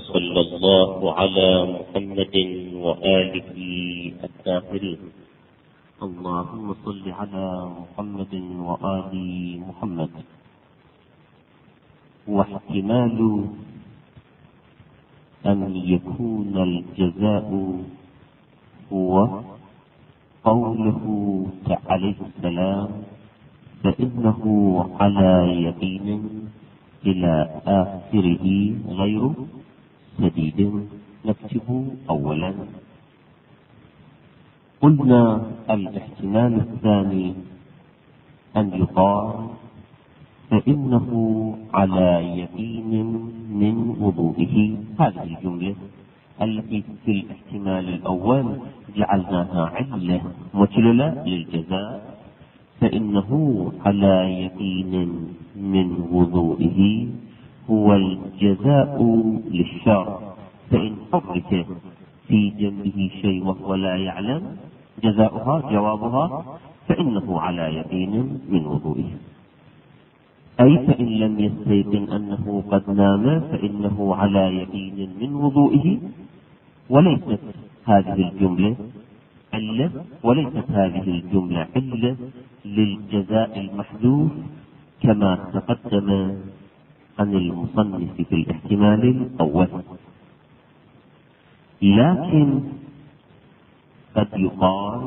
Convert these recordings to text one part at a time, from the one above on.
وصلى الله على محمد وآله الطاهرين. اللهم صل على محمد وآل محمد. واحتمال أن يكون الجزاء هو قوله عليه السلام فإنه على يقين إلى آخره غير سديد. نكتب أولا. قلنا الاحتمال الثاني أن يقال فإنه على يقين من وضوئه. هذه الجملة التي في الاحتمال الأول جعلناها علة متللة للجزاء، فإنه على يقين من وضوئه هو الجزاء للشر، فإن حرك في جنبه شيء وهو لا يعلم جزاؤها جوابها فإنه على يقين من وضوئه، أي فإن لم يستيقن أنه قد نام فإنه على يقين من وضوئه. وليست هذه الجملة علة، وليست هذه الجملة علة للجزاء المحذوف كما تقدم عن المصنف في الاحتمال الأول. لكن قد يقال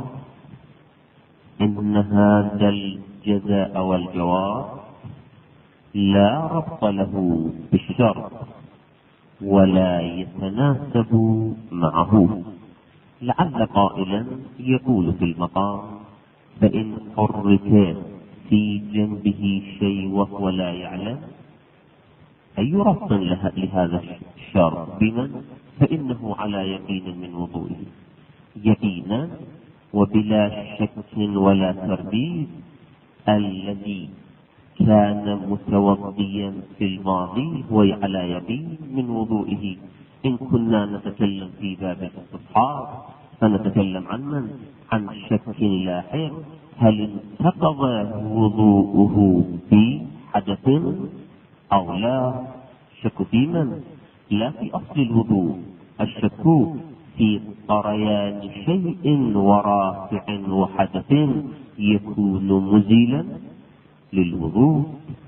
إن هذا الجزاء والجواب لا ربط له بالشرط ولا يتناسب معه. لعل قائلا يقول في المقام فإن حرك في جنبه شيء وهو لا يعلم أي ربط لهذا الشرط بمن؟ فإنه على يقين من وضوئه، يقينا وبلا شك ولا ترديد. الذي كان متوضيا في الماضي هو على يقين من وضوئه. إن كنا نتكلم في باب الاستصحاب فنتكلم عن من؟ عن شك لاحق، هل انتقض وضوءه بحدث أو لا؟ شك في من؟ لا في أصل الوضوء، الشك في طريان شيء ورافع وحدث يكون مزيلا للوضوء.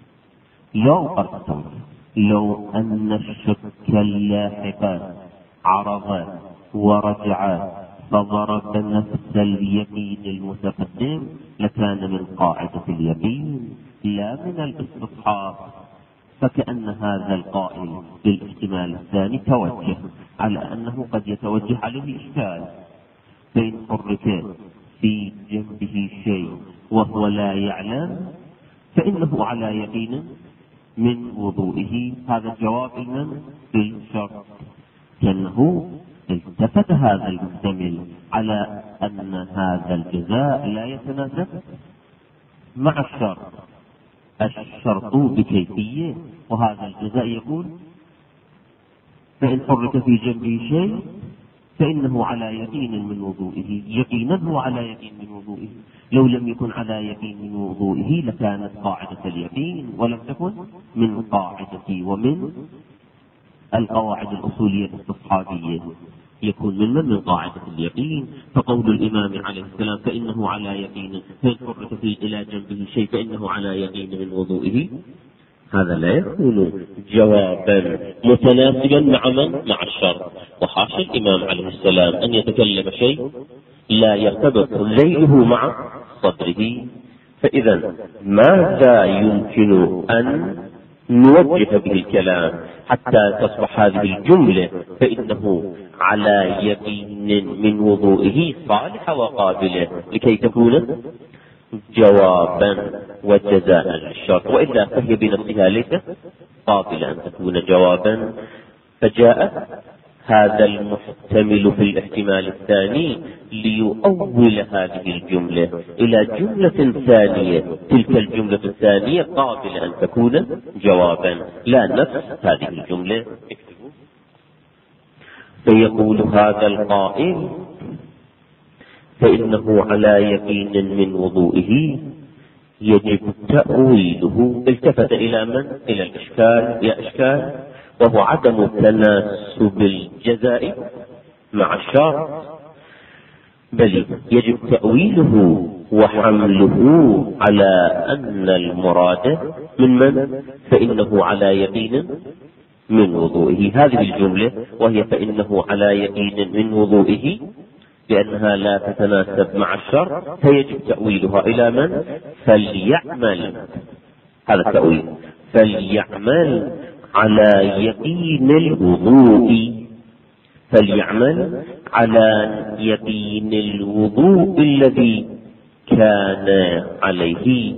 لو أن الشك اللاحق عرض ورجع فضرب نفس اليقين المتقدم لكان من قاعدة اليقين لا من الاستصحاب. فكأن هذا القائل بالاحتمال الثاني توجه على أنه قد يتوجه عليه إشكال. فإن حرك في جنبه شيء وهو لا يعلم فإنه على يقين من وضوئه. هذا الجواب من بالشرط، كأنه التفت هذا المحتمل على أن هذا الجزاء لا يتناسب مع الشرط. الشرط بكيفية، وهذا الجزاء يقول فإن حرك في جنبه شيء فإنه على يقين من وضوئه، يقينا هو على يقين من وضوئه. لو لم يكن على يقين من وضوئه لكانت قاعدة اليقين ولم تكن من قاعدة ومن القواعد الأصولية الاستصحابية، يكون من قاعدة اليقين. فقول الإمام عليه السلام فإنه على يقين فإن حرك في إلى جنبه شيء فإنه على يقين من وضوئه، هذا لا يكون جوابا متناسبا مع من؟ مع الشرط. وحاشا الإمام عليه السلام أن يتكلم شيء لا يرتبط ذيله مع صدره. فإذا ماذا يمكن أن نوجه به الكلام حتى تصبح هذه الجملة فإنه على يقين من وضوئه صالحة وقابلة لكي تكون جوابا وجزاء للشرط، وإلا فهي بنفسها ليست قابلة أن تكون جوابا. فجاء هذا المحتمل في الاحتمال الثاني ليؤول هذه الجملة إلى جملة ثانية، تلك الجملة الثانية قابلة أن تكون جوابا لا نفس هذه الجملة. فيقول هذا القائل فإنه على يقين من وضوئه يجب تأويله. التفت إلى من؟ إلى الإشكال. يا إشكال وهو عدم تناسب الجزاء مع الشرط، بل يجب تأويله وحمله على أن المراد من فإنه على يقين من وضوئه. هذه الجملة وهي فإنه على يقين من وضوئه لأنها لا تتناسب مع الشرط، فيجب تأويلها إلى من؟ فليعمل، هذا التأويل، فليعمل على يقين الوضوء، فليعمل على يقين الوضوء الذي كان عليه.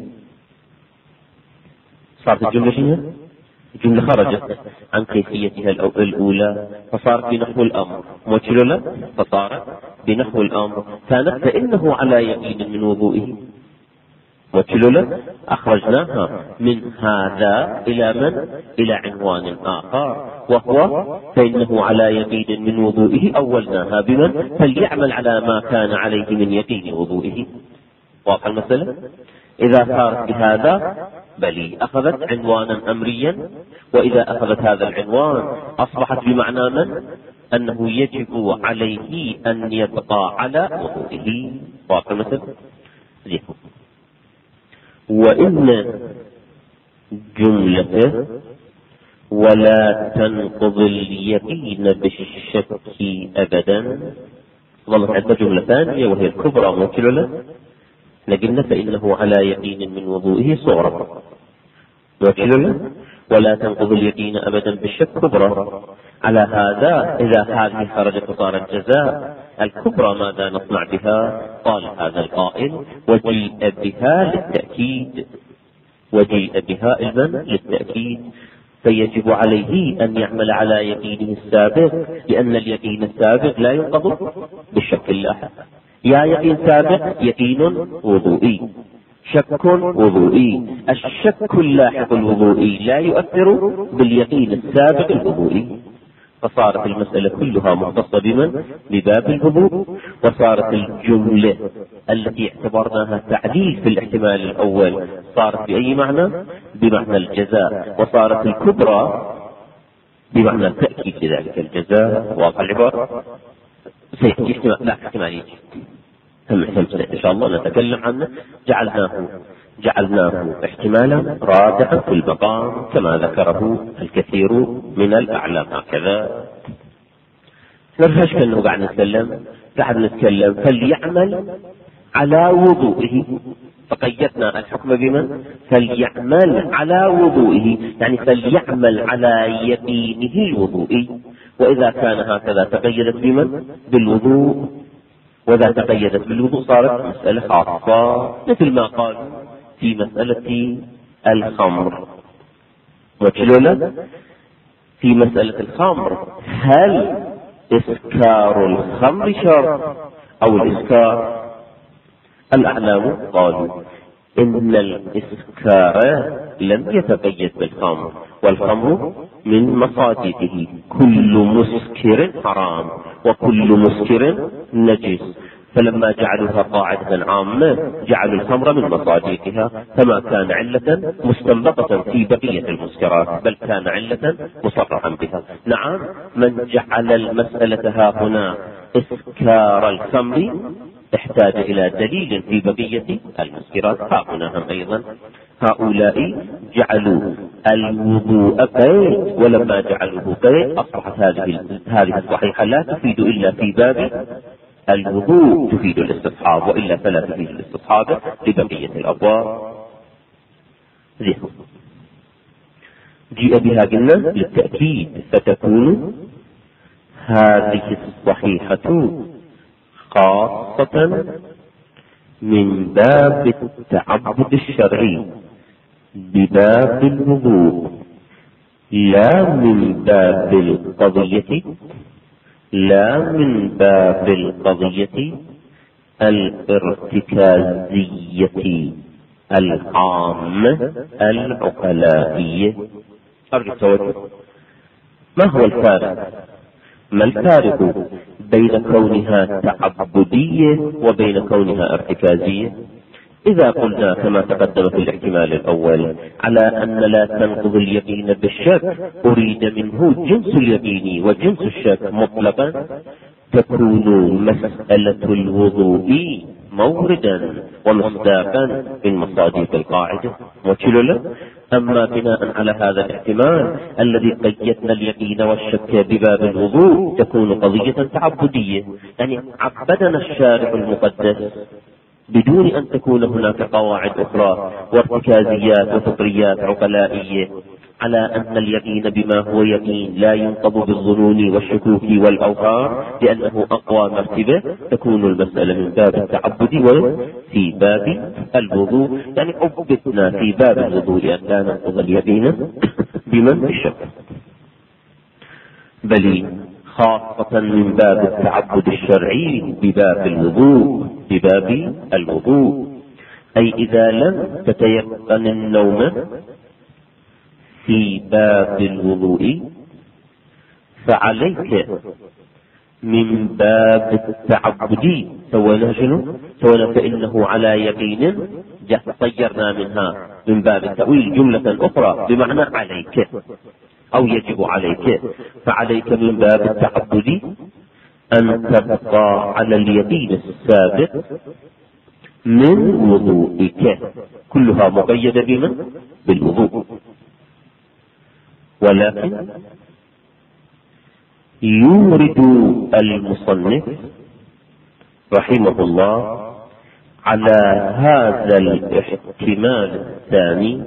صارت الجملة شنو؟ الجملة خرجت عن كيفيتها الأولى فصارت بنحو الأمر، موجه له، فصارت بنحو الأمر. كانت فإنه على يقين من وضوئه، موجه له، أخرجناها من هذا إلى من؟ إلى عنوان آخر وهو فإنه على يقين من وضوئه، أولناها بمن؟ فليعمل على ما كان عليه من يقين وضوئه. واضح المسألة؟ إذا صارت بهذا بل أخذت عنوانا أمريا، وإذا أخذت هذا العنوان أصبحت بمعنى من؟ أنه يجب عليه أن يبقى على وضوئه. واضح المسألة؟ وإن جملته ولا تنقض اليقين بالشك أبدا ظلت عندنا جملة ثانية وهي الكبرى موكلة، لكن فإنه على يقين من وضوئه صغرى موكلة، ولا تنقض اليقين أبدا بالشك كبرى. على هذا إذا هذه خرجت وصار الجزاء الكبرى ماذا نصنع بها؟ قال هذا القائل وجيء بها للتأكيد، وجيء بها إذن للتأكيد، فيجب عليه أن يعمل على يقينه السابق، لأن اليقين السابق لا ينقض بالشك اللاحق. يا يقين سابق يقين وضوئي، شك وضوئي، الشك اللاحق الوضوئي لا يؤثر باليقين السابق الوضوئي، فصارت المسألة كلها مختصة بمن؟ بباب الوضوء. وصارت الجملة التي اعتبرناها تعديل في الاحتمال الأول صارت بأي معنى؟ بمعنى الجزاء، وصارت الكبرى بمعنى التأكيد لذلك الجزاء. واضح العبارة؟ سيأتي احتمال، لا احتمال يجي إن شاء الله نتكلم عنه. جعلناه احتمالا رادعا في المقام كما ذكره الكثير من الأعلام. هكذا نرهش كأنه قاعد نتكلم فليعمل على وضوئه، فقيدنا الحكم بمن؟ فليعمل على وضوئه، يعني فليعمل على يقينه الوضوئي. وإذا كان هكذا تقيدت بمن؟ بالوضوء، وإذا تقيدت بالوضوء صارت مسألة خاصة، مثل ما قال في مسألة الخمر. وكلنا في مسألة الخمر هل إسكار الخمر شرط أو الإسكار؟ الأعلام قالوا إن الإسكار لم يتقيد بالخمر، والخمر من مصادقه، كل مسكر حرام وكل مسكر نجس، فلما جعلوها قاعدة عامة جعلوا الخمر من مصادقها، فما كان علة مستنبطة في بقية المسكرات، بل كان علة مصرحا بها. نعم، من جعل المسألة ها هنا إسكار الخمر احتاج إلى دليل في بقية المسكرات. ها هنا هم أيضا هؤلاء جعلوا الوضوء قيد، ولما جعلوه قيد أصبحت هذه الصحيحة لا تفيد إلا في باب الوضوء، تفيد الاستصحاب، وإلا فلا تفيد الاستصحاب لبقية الأبواب. جيء بها قلنا للتأكيد، فتكون هذه الصحيحة خاصة من باب التعبد الشرعي بباب الوضوء، لا من باب القضية، لا من باب القضية الارتكازية العامة العقلائية. أرجو التوجه. ما هو الفارق؟ ما الفارق بين كونها تعبدية وبين كونها ارتكازية؟ إذا قلنا كما تقدم في الاحتمال الأول على أن لا تنقض اليقين بالشك أريد منه جنس اليقين وجنس الشك مطلقا، تكون مسألة الوضوء موردا ومصداقا من مصادق القاعدة. وكل أما بناء على هذا الاحتمال الذي قيدنا اليقين والشك بباب الوضوء تكون قضية تعبدية، يعني عبدنا الشارع المقدس بدون أن تكون هناك قواعد أخرى وارتكازيات وفطريات عقلائية على أن اليقين بما هو يقين لا ينقض بالظنون والشكوك والأوهام لأنه أقوى مرتبة، تكون المسألة من باب التعبد وفي باب الوضوء، يعني عبدنا في باب الوضوء أن لا ننقض اليقين بمن بالشك، بل خاصة من باب التعبد الشرعي بباب الوضوء، أي إذا لم تتيقن النوم في باب الوضوء فعليك من باب التعبد سوينا فإنه على يقين طيرنا منها من باب التأويل جملة أخرى بمعنى عليك أو يجب عليك، فعليك من باب التعبد أن تبقى على اليقين السابق من وضوئك، كلها مقيدة بالوضوء. ولكن يورد المصنف رحمه الله على هذا الاحتمال الثاني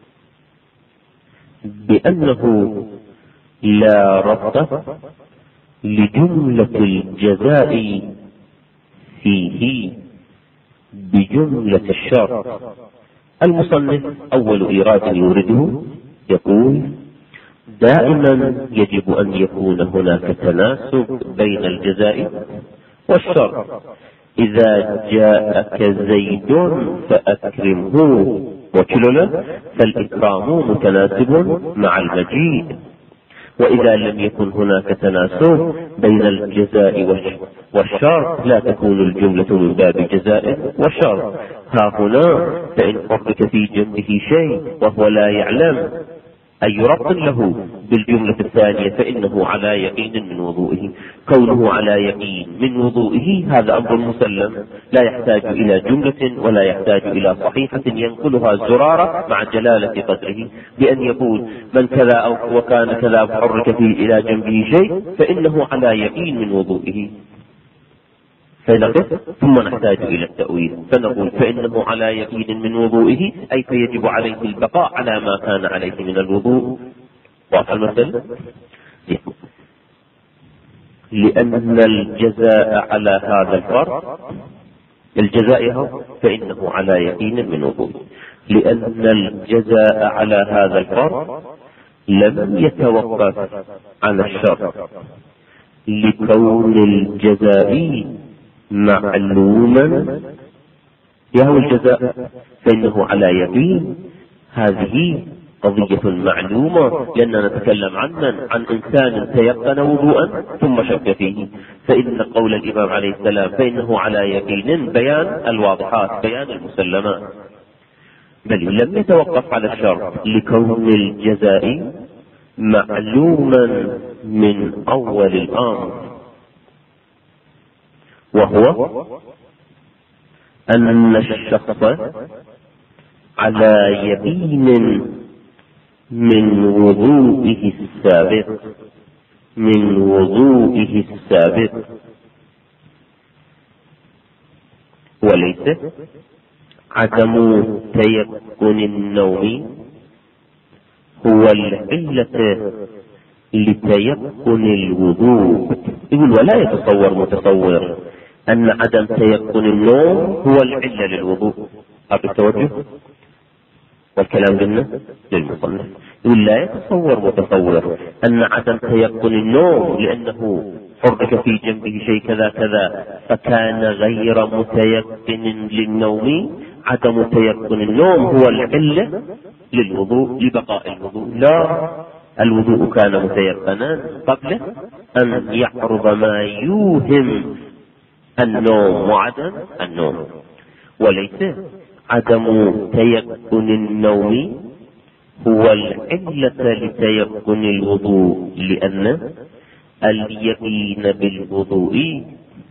بأنه لا ربط لجملة الجزاء فيه بجملة الشرط. المصنف أول إيراد يورده يقول دائما يجب أن يكون هناك تناسب بين الجزاء والشرط، إذا جاءك زيد فأكرمه وكلنا، فالإكرام متناسب مع المجيء. وإذا لم يكن هناك تناسب بين الجزاء والشرط لا تكون الجملة من باب الجزاء والشرط. ها هنا فإن حرك في جنبه شيء وهو لا يعلم أن يربط له بالجملة الثانية فإنه على يقين من وضوئه. كونه على يقين من وضوئه هذا أمر مسلم لا يحتاج إلى جملة ولا يحتاج إلى صحيفة ينقلها زرارة مع جلالة قدره بأن يقول من كذا أو وكان كذا حرك فيه إلى جنبه شيء فإنه على يقين من وضوئه، فنقف ثم نحتاج إلى التأويل فنقول فإنه على يقين من وضوئه، أي فيجب عليه البقاء على ما كان عليه من الوضوء. واضح المثل؟ لأن الجزاء على هذا الفرض الجزاء فإنه على يقين من وضوئه، لأن الجزاء على هذا الفرض لم يتوقف عن الشرط لكون الجزاء معلوما يهو الجزاء فإنه على يقين. هذه قضية معلومة لأننا نتكلم عن إنسان تيقن وضوءا ثم شك فيه، فإن قول الإمام عليه السلام فإنه على يقين بيان الواضحات بيان المسلمات، بل لم يتوقف على الشرط لكون الجزاء معلوما من أول الأمر، وهو أن الشخص على يقين من وضوئه السابق وليس عدم تيقن النوم هو العلة لتيقن الوضوء. يقول ولا يتصور متصور أن عدم تيقن النوم هو العلة للوضوء. هذا التوجه والكلام قلنا للمصنف. يقول لا يتصور متصور أن عدم تيقن النوم لأنه حرك في جنبه شيء كذا كذا فكان غير متيقن للنوم، عدم تيقن النوم هو العلة للوضوء لبقاء الوضوء. لا، الوضوء كان متيقنا قبل أن يعرض ما يوهم النوم وعدم النوم، وليس عدم تيقن النوم هو العلة لتيقن الوضوء، لأن اليقين بالوضوء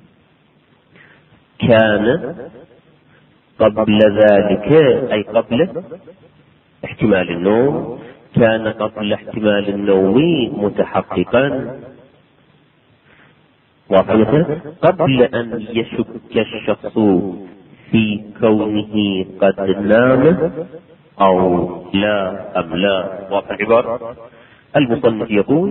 كان قبل ذلك، أي قبل احتمال النوم، كان قبل احتمال النوم متحققا، قبل أن يشك الشخص في كونه قد نام أو لا أم لا. واضح العبارة؟ المصنف يقول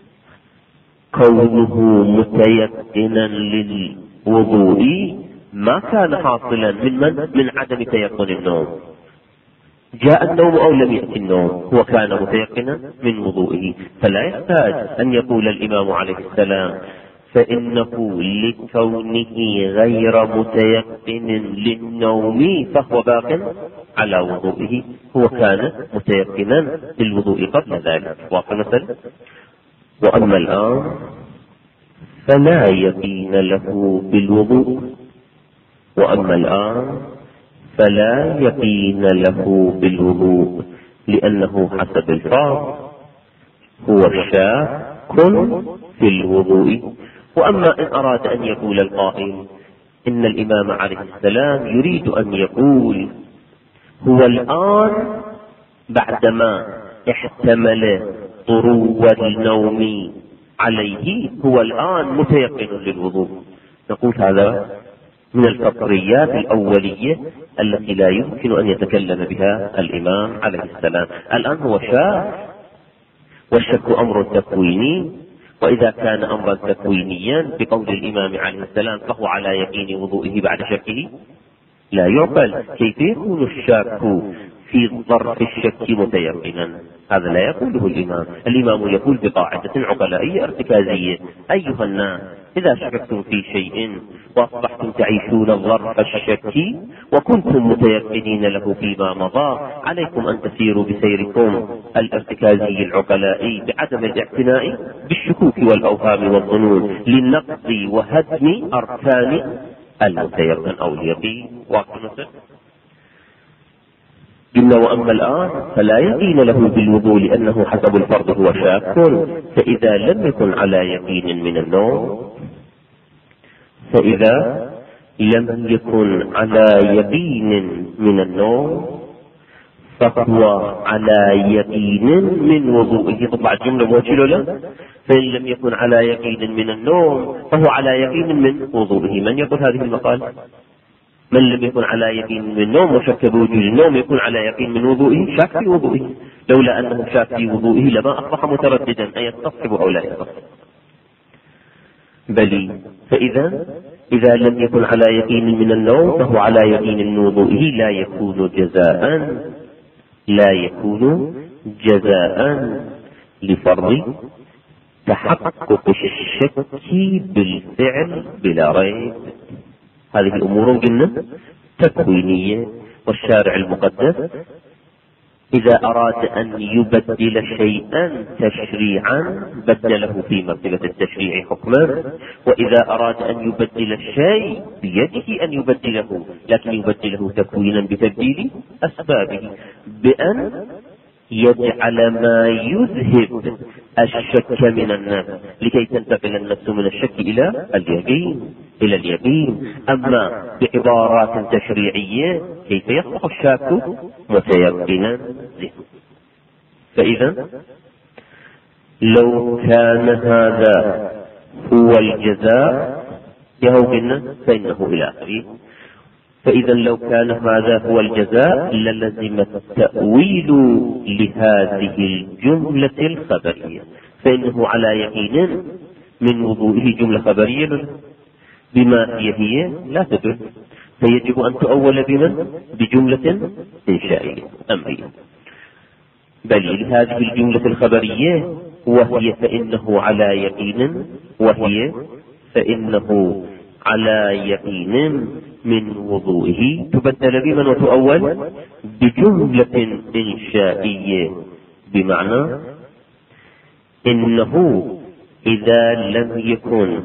كونه متيقنا للوضوء ما كان حاصلا من عدم تيقن النوم. جاء النوم أو لم يأتي النوم، هو كان متيقنا من وضوئه، فلا يحتاج أن يقول الإمام عليه السلام فإنه لكونه غير متيقن للنوم فهو باق على وضوئه، هو كان متيقنا للوضوء قبل ذلك. مثلا وأما الآن فلا يقين له بالوضوء، وأما الآن فلا يقين له بالوضوء، لأنه حسب الفاظ هو شاك في الوضوء. وأما إن أراد أن يقول القائل إن الإمام عليه السلام يريد أن يقول هو الآن بعدما احتمل طرو النوم عليه هو الآن متيقن للوضوء، نقول هذا من الفطريات الأولية التي لا يمكن أن يتكلم بها الإمام عليه السلام. الآن هو شاك، والشك أمر تكويني، وإذا كان أمرا تكوينيا بقول الإمام عليه السلام فهو على يقين وضوئه بعد شكه، لا يعقل. كيف يكون الشاك في ظرف الشك متيقنا؟ هذا لا يقوله الإمام. الإمام يقول بقاعدة عقلائية ارتكازية: أيها الناس، إذا شككتم في شيء وأصبحتم تعيشون ظرف الشك وكنتم متيقنين له فيما مضى، عليكم أن تسيروا بسيركم الارتكازي العقلائي بعدم الاعتناء بالشكوك والأوهام والظنون لنقض وهدم أركان المتيقن أو اليقين. قلنا وأما الآن فلا يقين له بالوضوء لأنه حسب الفرض هو شاك، فإذا لم يكن على يقين من النوم، فإذا لم يكن على يقين من النوم فهو على يقين من وضوئه. تطلع الجملة موجهة له: فإن لم يكن على يقين من النوم فهو على يقين من وضوئه. من يقول هذه المقال؟ من لم يكن على يقين من النوم وشك بوجود النوم يكون على يقين من وضوئه، شاك في وضوئه. لولا أنه شاك في وضوئه لما أصبح مترددا أن يستصحب أو لا يستصحب. بل إذا لم يكن على يقين من النوم فهو على يقين من وضوئه، لا يكون جزاء لفرض تحقق الشك بالفعل بلا ريب. هذه الأمور قلنا تكوينية، والشارع المقدس إذا أراد أن يبدل شيئا تشريعا بدله في مرتبة التشريع حكما، وإذا أراد أن يبدل الشيء بيده أن يبدله، لكن يبدله تكوينا بتبديل أسبابه، بأن يجعل ما يذهب الشك من النفس لكي تنتقل النفس من الشك إلى اليقين. أما بعبارات تشريعية كيف يصبح الشاك متيقنا؟ فإذا لو كان هذا هو الجزاء يهوبنا فإنه إلى آخره. فإذا لو كان هذا هو الجزاء للزم التأويل لهذه الجملة الخبرية، فإنه على يقين من وضوئه جملة خبرية بما هي لا تدل، فيجب أن تؤول بجملة إنشائية أمرية. بل هذه الجملة الخبرية وهي فإنه على يقين من وضوئه تبدل بمن وتؤول بجملة إنشائية، بمعنى إنه إذا لم يكن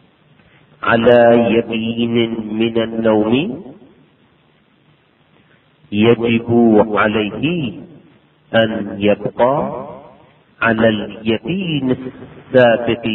على يقين من النوم يجب عليه أن يبقى على اليقين السابق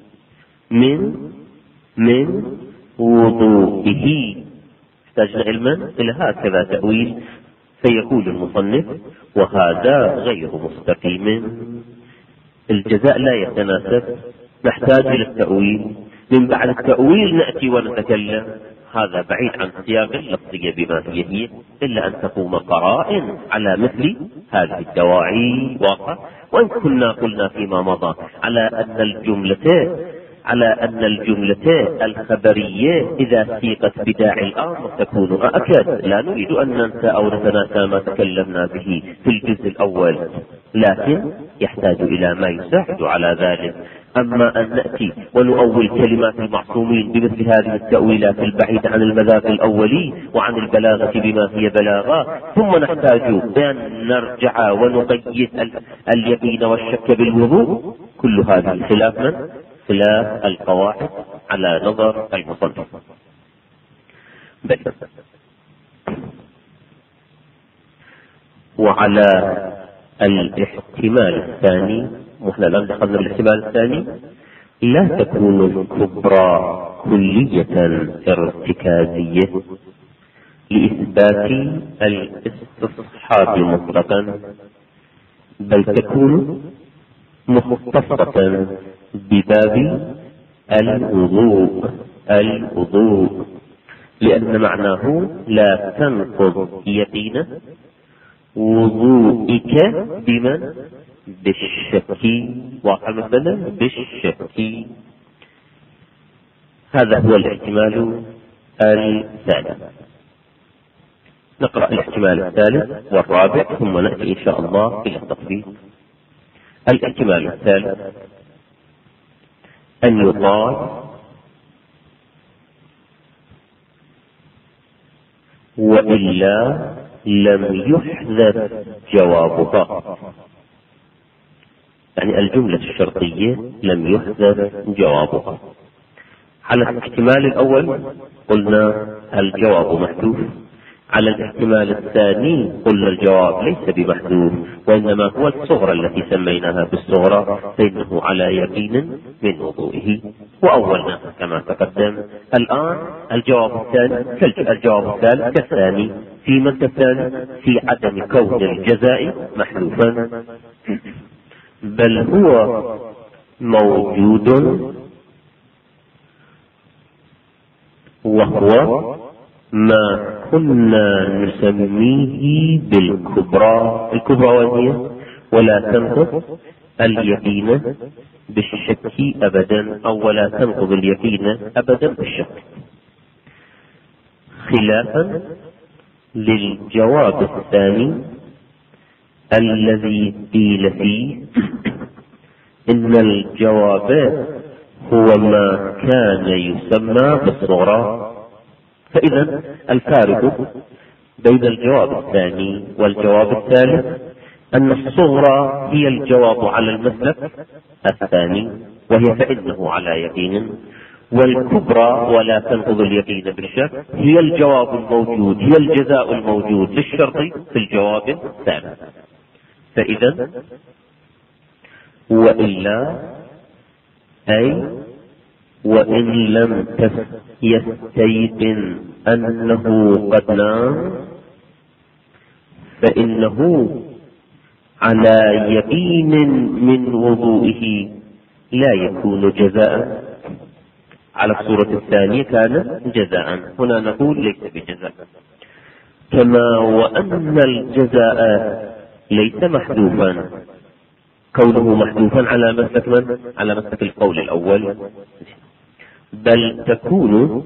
من وضوئه. احتاجنا علما إلى هكذا تأويل، فيقول المصنف: وهذا غير مستقيم. الجزاء لا يتناسب، نحتاج إلى التأويل. من بعد التأويل نأتي ونتكلم. هذا بعيد عن سياق اللفظية بما هي، إلا أن تقوم قرائن على مثل هذه الدواعي واقع. وإن كنا قلنا فيما مضى على أن الجملة الخبرية إذا سيقت بداعي الأمر تكون أكد. لا نريد أن ننسى أو نتناسى ما تكلمنا به في الجزء الأول، لكن يحتاج إلى ما يساعد على ذلك. أما أن نأتي ونؤول كلمات المعصومين بمثل هذه التأويلات البعيدة عن المذاق الأولي وعن البلاغة بما هي بلاغة، ثم نحتاج أن نرجع ونقيد اليقين والشك بالوضوء، كل هذه خلاف القواعد على نظر المصنف. وعلى الاحتمال الثاني، ونحن الآن دخلنا بالاحتمال الثاني، لا تكون الكبرى كلية ارتكازية لإثبات الاستصحاب مطلقا، بل تكون مختصة بباب الوضوء، لأن معناه لا تنقض يقين وضوئك بمن؟ بالشك. واقع مثلا بالشك. هذا هو الاحتمال الثالث. نقرأ الاحتمال الثالث والرابع ثم نأتي إن شاء الله إلى التطبيق. الاحتمال الثالث أن يقال: وإلا لم يحذف جوابها. يعني الجملة الشرطية لم يحذف جوابها. على الاحتمال الأول قلنا الجواب محذوف، على الاحتمال الثاني قلنا الجواب ليس بمحذوف، وإنما هو الصغرى التي سميناها بالصغرى، فإنه على يقين من وضوئه، وأولناها كما تقدم. الآن الجواب الثالث كالثاني. في متى الثاني؟ في عدم كون الجزاء محذوفا، بل هو موجود، وهو ما كنا نسميه بالكبرى. الكبرى وهي ولا تنقض اليقين بالشك أبدا، أو ولا تنقض اليقين أبدا بالشك، خلافا للجواب الثاني الذي قيل فيه إن الجواب هو ما كان يسمى بالصغرى. فإذا الفارق بين الجواب الثاني والجواب الثالث أن الصغرى هي الجواب على المسلك الثاني، وهي فإنه على يقين، والكبرى ولا تنقض اليقين بالشك هي الجواب الموجود، هي الجزاء الموجود للشرط في الجواب الثاني. فإذا وإلا أي وإن لم يستيقن أنه قد نام فإنه على يقين من وضوئه لا يكون جزاء. على الصورة الثانية كان جزاء، هنا نقول ليس بجزاء. كما وأن الجزاء ليس محذوفا، كونه محذوفا على مسلك من؟ على مسلك القول الأول، بل تكون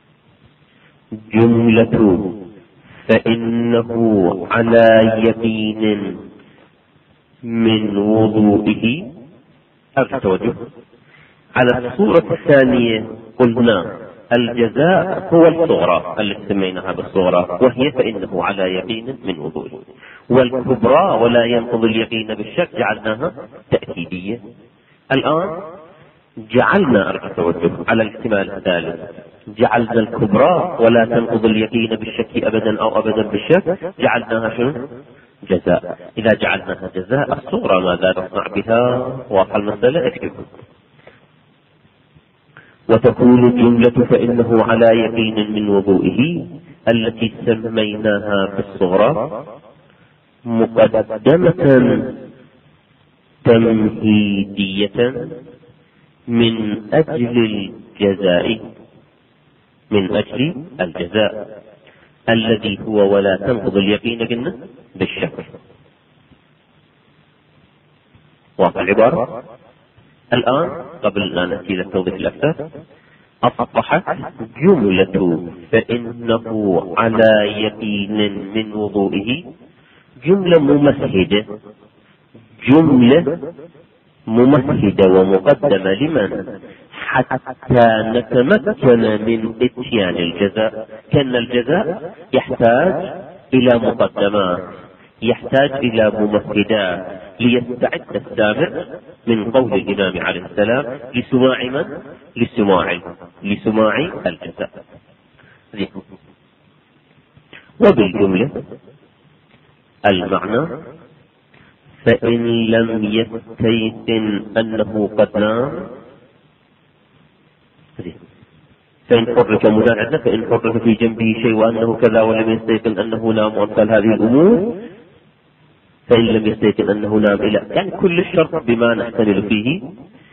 جملة فإنه على يقين من وضوئه. هذا التوجه. على الصورة الثانية قلنا الجزاء هو الصغرى التي سميناها بالصغرى، وهي فإنه على يقين من وضوئه، والكبرى ولا ينقض اليقين بالشك جعلناها تأكيدية. الآن جعلنا التوجه على الاحتمال الثالث، جعلنا الكبرى ولا تنقض اليقين بالشك أبدا أو أبدا بالشك جعلناها شنو؟ جزاء. إذا جعلناها جزاء الصغرى ماذا نصنع بها؟ واضح المسألة؟ اكتبوا. وتكون الجملة فإنه على يقين من وضوئه التي سميناها في الصغرى مقدمة تمهيدية من أجل الجزاء الذي هو ولا تنقض اليقين قلنا بالشك. واضح العبارة؟ الآن قبل أن نأتي إلى التوضيح الأكثر أصبحت جملة فإنه على يقين من وضوئه جملة ممهدة ومقدمة لمن؟ حتى نتمكن من اتيان الجزاء. كأن الجزاء يحتاج إلى مقدمات، يحتاج إلى ممهدات ليستعد السامع من قول الإمام عليه السلام لسماع من؟ لسماع الجزاء. وبالجملة المعنى فإن لم يستيقن أنه قد نام، فإن حرك مدارعنا فإن حرك في جنبه شيء وأنه كذا ولم يستيقن أنه نام وأمثال هذه الأمور. فإن لم يستيقن أنه نام إلى يعني كل الشرط بما نحتمل فيه.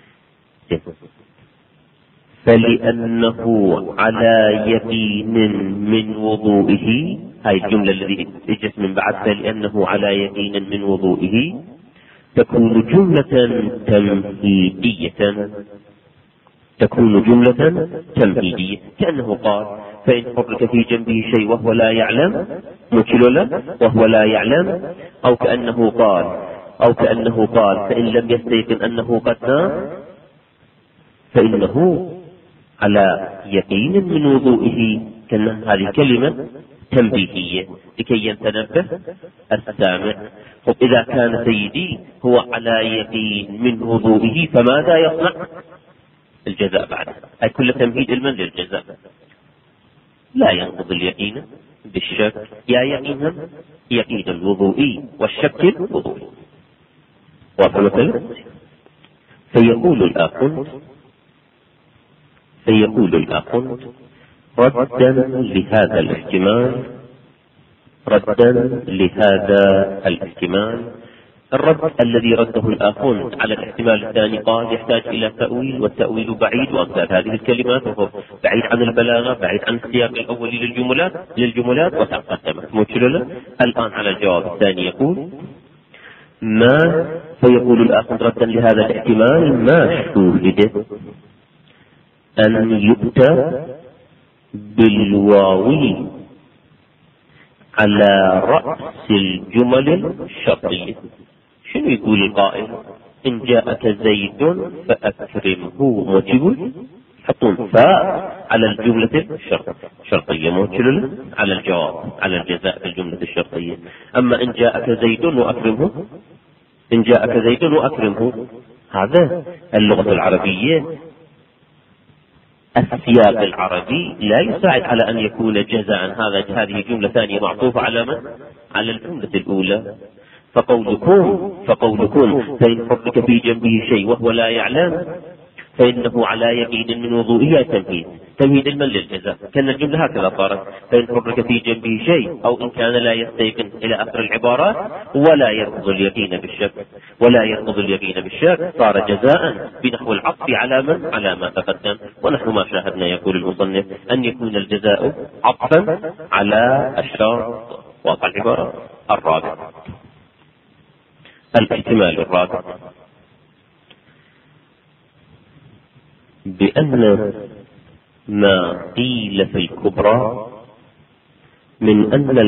فلأنه على يقين من وضوئه، هاي الجملة التي اجت من بعد فلأنه على يقين من وضوئه تكون جملة تمهيدية كأنه قال فإن حرك في جنبه شيء وهو لا يعلم وهو لا يعلم، أو كأنه قال فإن لم يستيقن أنه قد نام فإنه على يقين من وضوئه. كان هذه كلمة تنبيهية لكي يتنبه السامع. إذا كان سيدي هو على يقين من وضوئه فماذا يصنع؟ الجزاء بعده. أي كل تمهيد المن للجزاء. لا ينقض اليقين بالشك، يا يقين الوضوئي والشك الوضوئي. فيقول الآخر ردا لهذا الاحتمال الرد الذي رده الآخر على الاحتمال الثاني قال يحتاج إلى تأويل، والتأويل بعيد، وأمثال هذه الكلمات وهو بعيد عن البلاغة، بعيد عن السياق الأولي للجملات وتقدمت الآن على الجواب الثاني يقول فيقول الآخر ردا لهذا الاحتمال ما شوهد أن يؤتى بالواو على رأس الجمل الشرطية. شنو يقول القائل؟ إن جاءك زيد فأكرمه موجب، حطون فاء على الجملة الشرطية موجب على الجواب على الجزاء في الجملة الشرطية. أما إن جاءك زيد وأكرمه هذا اللغة العربية السياق العربي لا يساعد على أن يكون جزاء. هذه جملة ثانية معطوفة على من؟ على الجملة الأولى. فقولكم فإن حرك في جنبه شيء وهو لا يعلم فإنه على يقين من وضوئه تمهيد المن للجزاء. كان الجملة هكذا صارت فإن حرك في جنبه شيء أو إن كان لا يستيقن إلى آخر العبارات ولا يرفض اليقين بالشك صار جزاء بنحو العطف على ما تقدم. ونحن ما شاهدنا يقول المصنف أن يكون الجزاء عطفا على الشرط. واقع العبارة الرابع الاحتمال الرابع بأن ما قيل في الكبرى من أن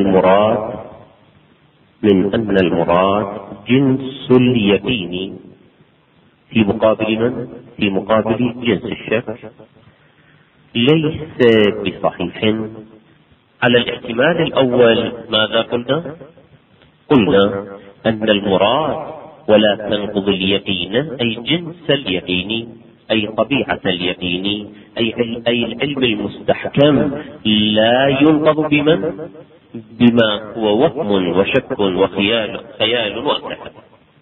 المراد جنس اليقين في مقابل جنس الشك ليس بصحيح. على الاحتمال الأول ماذا قلنا أن المراد ولا تنقض اليقين أي جنس اليقين أي طبيعة اليقين أي العلم المستحكم لا ينقض بما هو وهم وشك وخيال وسحر.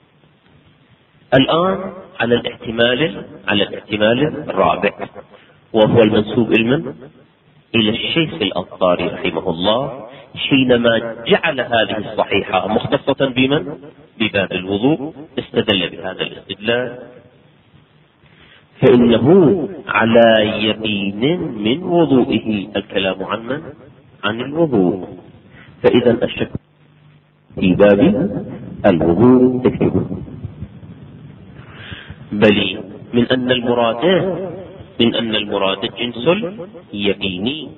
الآن على الاحتمال الرابع، وهو المنسوب إلى الشيخ الأنصاري رحمه الله، حينما جعل هذه الصحيحة مختصة بباب الوضوء، استدل بهذا الاستدلال: فإنه على يقين من وضوئه. الكلام عن الوضوء. فإذا الشك في باب الوضوء اكتبه. بل من أن المراد جنس اليقين،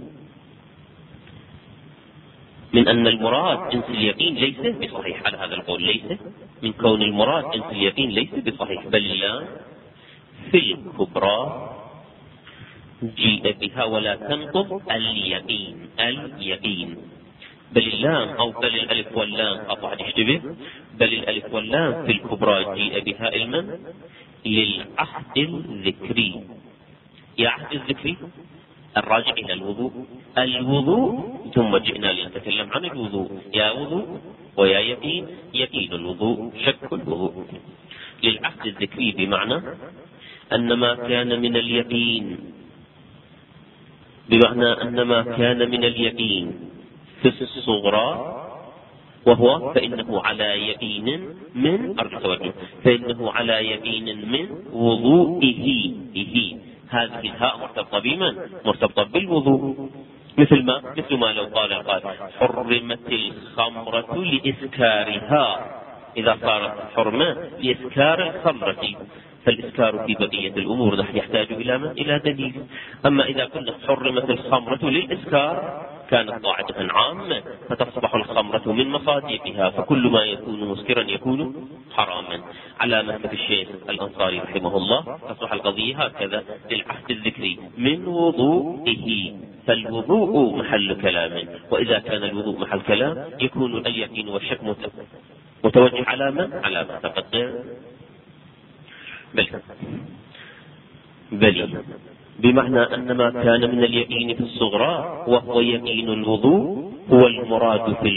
من أن المراد جنس اليقين ليس بصحيح. على هذا القول ليس من كون المراد جنس اليقين ليس بصحيح، بل لا في الكبرى جيء بها ولا تنقض اليقين. بل اللام أو بل الألف واللام أطلع تشتبه. بل الألف واللام في الكبرى جيء بها للعهد الذكري. يا عهد الذكري الراجع إلى الوضوء ثم جئنا لنتكلم عن الوضوء. يا وضوء ويا يقين الوضوء، شك الوضوء. للعهد الذكري بمعنى أن ما كان من اليقين، في الصغرى وهو فإنه على يقين من وضوئه. هذه الهاء مرتبطة بالوضوء، مثل ما لو قال حرمت الخمرة لإسكارها. إذا صارت حرمة لإسكار الخمرة، فالإسكار في بقية الأمور يحتاج إلى دليل. أما إذا كانت حرمت الخمرة للإسكار كانت قاعدة عامة، فتصبح الخمرة من مصادقها، فكل ما يكون مسكرا يكون حراما. على مذهب الشيخ الأنصاري رحمه الله تصبح القضية هكذا: للعهد الذكري من وضوئه، فالوضوء محل كلام. وإذا كان الوضوء محل كلام يكون اليقين والشك متوجه على ما تقدم. بل بمعنى أن ما كان من اليقين في الصغرى وهو يقين الوضوء هو المراد في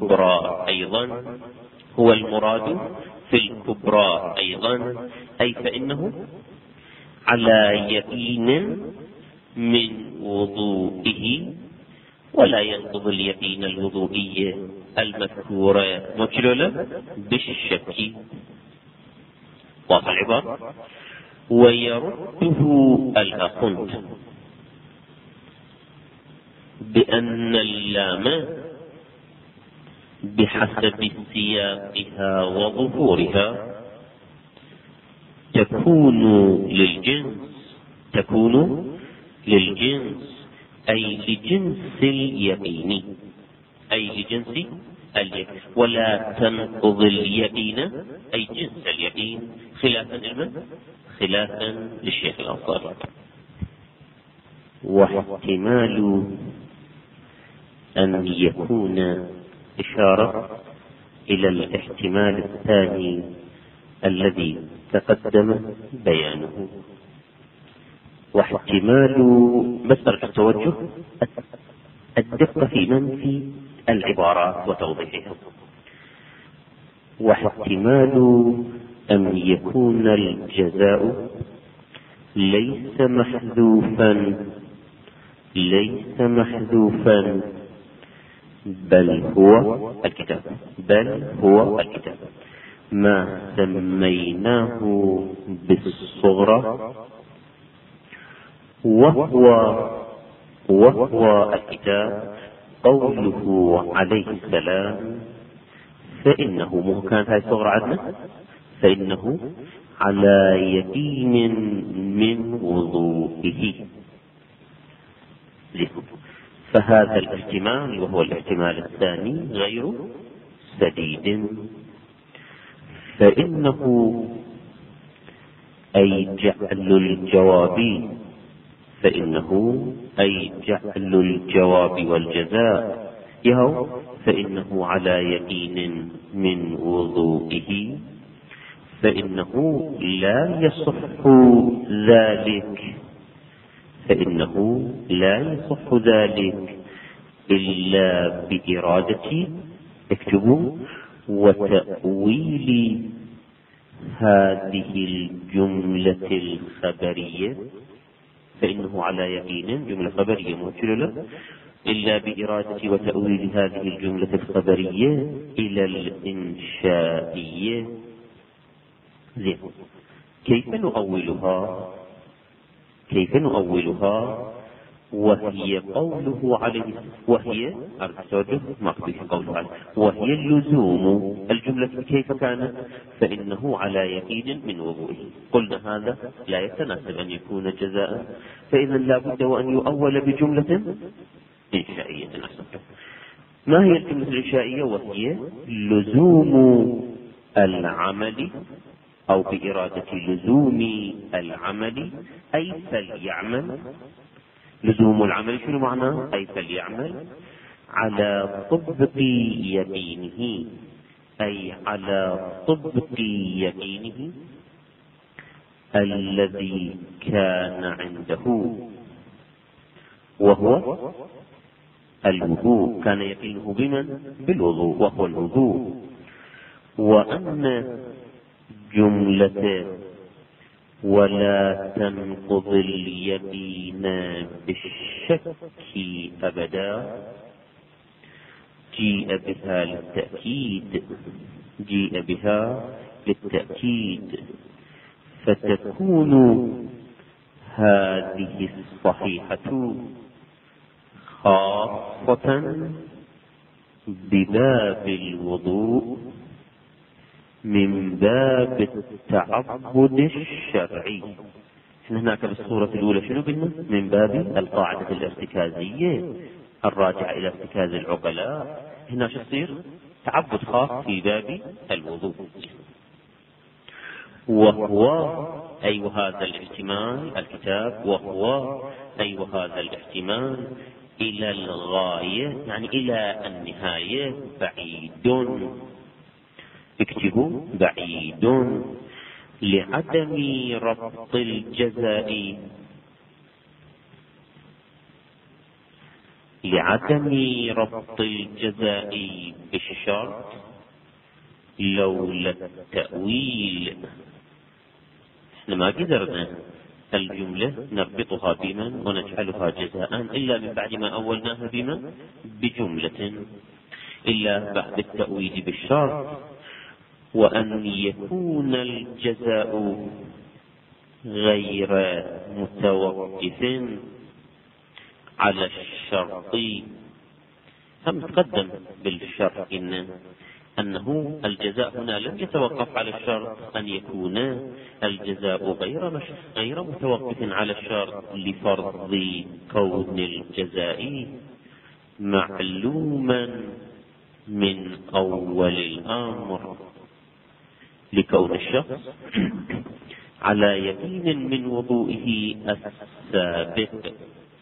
الكبرى أيضا، أي فإنه على يقين من وضوئه، ولا ينقض اليقين الوضوئي المذكور مجللا بالشك. واضح العبارة. ويرده الأخند بأن اللام بحسب سياقها وظهورها تكون للجنس أي لجنس اليقين، ولا تنقض اليقين أي جنس اليقين، خلافا للشيخ الأنصاري. واحتمال أن يكون إشارة إلى الاحتمال الثاني الذي تقدم بيانه. واحتمال مسألة التوجه الدقة في العبارات وتوضيحها. واحتمال أن يكون الجزاء ليس محذوفا بل هو الكتاب ما سميناه بالصغرى وهو الكتاب قوله عليه السلام فإنه كانت هذه الصغرى عدنا، فإنه على يقين من وضوئه. فهذا الاحتمال وهو الاحتمال الثاني غير سديد، فإنه أي جعل الجواب والجزاء فإنه على يقين من وضوئه، فإنه لا يصح ذلك فإنه لا يصح ذلك إلا بإرادة، اكتبوا، وتأويل هذه الجملة الخبرية، فإنه على يقين، جملة خبرية موكلة له، إلا بإرادة وتأويل هذه الجملة الخبرية إلى الإنشائية. زين، كيف نؤولها؟ وهي قوله عليه، وهي وهي اللزوم. الجملة كيف كانت؟ فإنه على يقين من وضوئه. قلنا هذا لا يتناسب أن يكون جزاء، فإذا لا بد وأن يؤول بجملة إنشائية. ما هي الجملة الإنشائية؟ وهي لزوم العمل، أو بإرادة لزوم العمل، أي فليعمل. لزوم العمل شنو معناه؟ أي فليعمل على طبق يقينه، أي على طبق يقينه الذي كان عنده، وهو الوضوء. كان يقينه بمن؟ بالوضوء، وهو الوضوء. وأن جملة ولا تنقض اليقين بالشك أبدا جيء بها للتأكيد، فتكون هذه الصحيحة خاصة بباب الوضوء من باب التعبد الشرعي. هناك بالصورة الأولى شنو قلنا؟ من باب القاعدة الارتكازية الراجعة إلى ارتكاز العقلاء. هنا شو يصير؟ تعبد خاص في باب الوضوء. وهو أي وهذا الاحتمال، الكتاب وهو أي وهذا الاحتمال إلى الغاية، يعني إلى النهاية، بعيد. اكتبوا بعيد لعدم ربط الجزاء بالشرط لولا التأويل. احنا ما قدرنا الجملة نربطها بمن ونجعلها جزاء إلا من بعد ما أولناها بمن؟ بجملة، إلا بعد التأويل بالشرط. وأن يكون الجزاء غير متوقف على الشرط. هم تقدم بالشرط أنه الجزاء هنا لم يتوقف على الشرط، أن يكون الجزاء غير متوقف على الشرط لفرض كون الجزاء معلوما من أول الأمر، لكون الشخص على يقين من وضوئه السابق.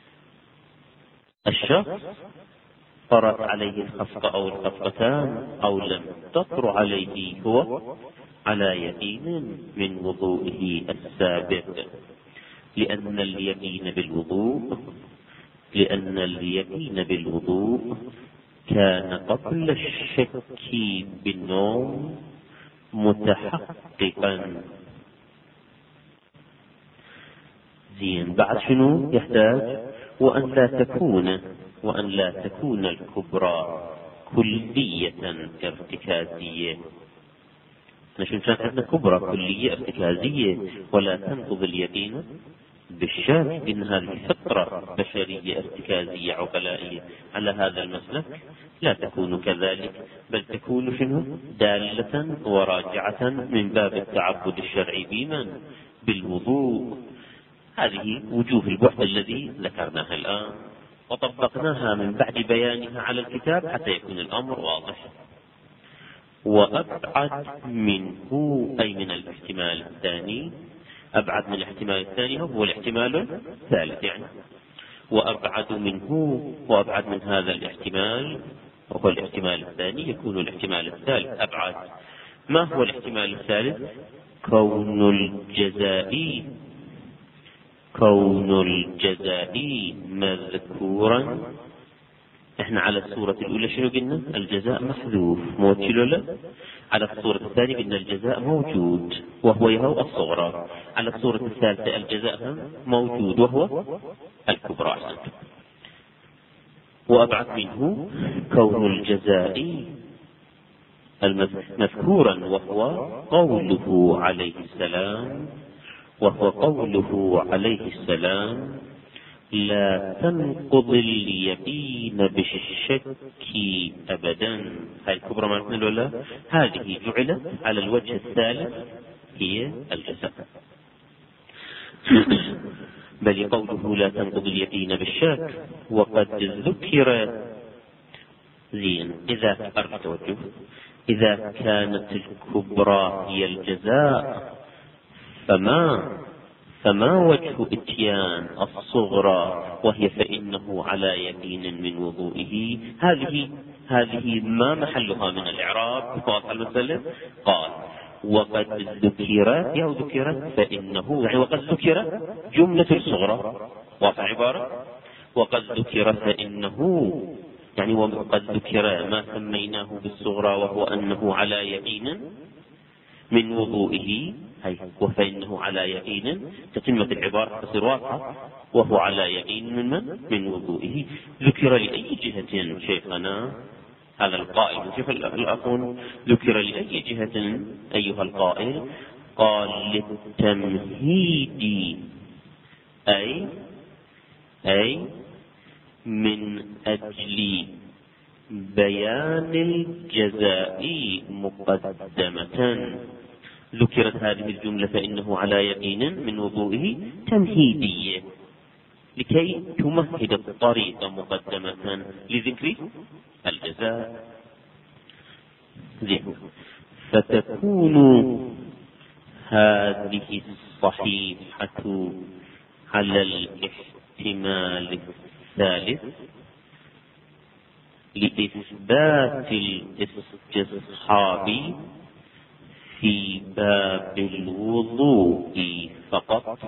الشخص طرت عليه الخفقة أو الخفقتان أو لم تطر عليه، هو على يقين من وضوئه السابق، لأن اليقين بالوضوء كان قبل الشك بالنوم متحققا. زين، بعد شنو يحتاج؟ وأن لا تكون الكبرى كلية ارتكازية. نحن كانت عندنا كبرى كلية ارتكازية ولا تنقض اليقين بالشك، إن هذه فطرة بشرية ارتكازية عقلائية. على هذا المسلك لا تكون كذلك، بل تكون شنو؟ دالة وراجعة من باب التعبد الشرعي بمن؟ بالوضوء. هذه وجوه البعد الذي ذكرناها الآن وطبقناها من بعد بيانها على الكتاب حتى يكون الأمر واضح. وأبعد منه أي من الاحتمال الثاني، أبعد من الاحتمال الثاني هو الاحتمال الثالث يعني، وأبعد من هذا الاحتمال وهو الاحتمال الثاني يكون الاحتمال الثالث أبعد. ما هو الاحتمال الثالث؟ كون كون الجزاء مذكورا. احنا على الصورة الأولى شنو قلنا؟ الجزاء محذوف موجه له. على الصورة الثانية قلنا الجزاء موجود وهو يهو الصغرى. على الصورة الثالثة الجزاء موجود وهو الكبرى. وأبعد منه كون الجزاء مذكورا وهو قوله عليه السلام لا تنقض اليقين بالشك أبدا. هاي الكبرى معناتنا ولا هذه جعلت على الوجه الثالث هي الجزاء. بل قوله لا تنقض اليقين بالشك وقد ذكر زين إذا كانت الكبرى هي الجزاء فما وجه إتيان الصغرى وهي فإنه على يقين من وضوئه؟ هذه ما محلها من الإعراب. واضح المسألة؟ قال وقد ذكرت فإنه يعني وقد ذكر جملة الصغرى. واضح عبارة وقد ذكر فإنه يعني وقد ذكر ما سميناه بالصغرى وهو أنه على يقين من وضوئه. وفإنه على يقين تتمة العبارة تصير واضحة. وهو على يقين من وضوئه. ذكر لأي جهة شيخنا هذا القائل؟ شوف الأخون ذكر لأي جهة أيها القائل؟ قال للتمهيد أي من أجل بيان الجزاء مقدمة. ذكرت هذه الجملة فإنه على يقين من وضوئه تمهيدية لكي تمهد الطريق مقدمة لذكر الجزاء. فتكون هذه الصحيحة على الاحتمال الثالث لإثبات الاستصحاب في باب الوضوء فقط.